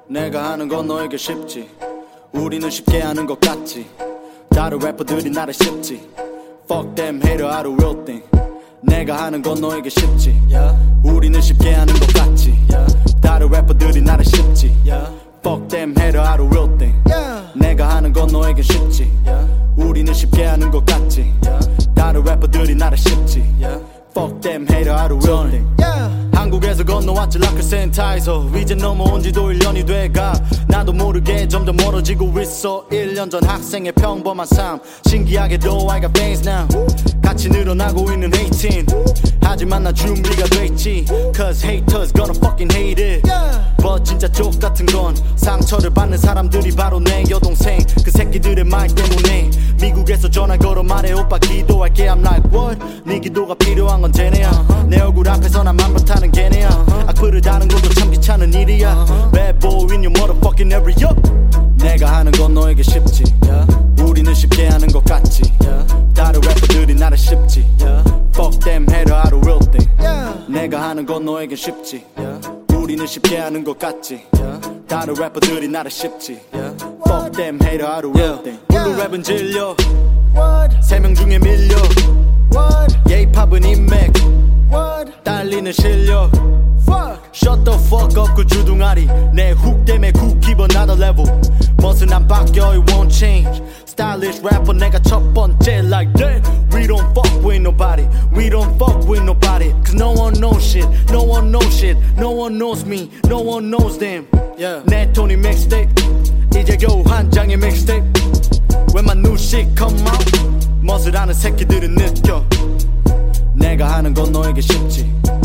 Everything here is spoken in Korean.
내가 하는 건 너에게 쉽지. 우리는 쉽게 하는 것 같지. 다른 래퍼들이 나를 쉽지. Fuck them hater, I do real thing. 내가 하는 건 너에게 쉽지. 우리는 쉽게 하는 것 같지. 다른 래퍼들이 나를 쉽지. Fuck them hater, I do real thing. 내가 하는 건 너에게 쉽지. 우리는 쉽게 하는 것 같지. 다른 래퍼들이 나를 쉽지. Fuck them hater, I do real thing. 한국에서 건너왔지 like a sanitizer. 이제 넘어온 지도 1년이 돼가 나도 모르게 점점 멀어지고 있어. 1년 전 학생의 평범한 삶 신기하게도 I got fans now. 같이 늘어나고 있는 18. 하지만 나 준비가 됐지. Cause haters gonna fucking hate it. But 진짜 족같은 건 상처를 받는 사람들이 바로 내 여동생. 그 새끼들의 말 때문에 미국에서 전화 걸어 말해 오빠 기도할게. I'm like what? 네 기도가 필요한 건 쟤네야. 내 얼굴 앞에서 나만 못하는 걔네야. 악플을 다는 것도 참 귀찮은 일이야. Bad boy in your motherfucking area. 내가 하는 건 너에게 쉽지. 우리는 쉽게 하는 것 같지. 다른 래퍼들이 나를 쉽지. Fuck them hater, I do real thing. 내가 하는 건 너에게 쉽지. 우리는 쉽게 하는 것 같지. 다른 래퍼들이 나를 쉽지. Fuck them hater, I do real thing. 블루 랩은 질려. 3명 중에 밀려. 예이팝은 인맥. 딸리는 실력. Shut the fuck up 그 주둥아리. 내 훅 때문에 훅 기본 another level. 멋은 안 바뀌어 it won't change. Stylish rapper 내가 첫 번째 like that. We don't fuck with nobody. We don't fuck with nobody. Cause no one knows shit. No one knows shit. No one knows me. No one knows them. 내 톤이 mixtape. 이제 겨우 한 장의 mixtape. When my new shit come out 멋을 아는 새끼들은 느껴. 내가 하는 건 너에게 쉽지.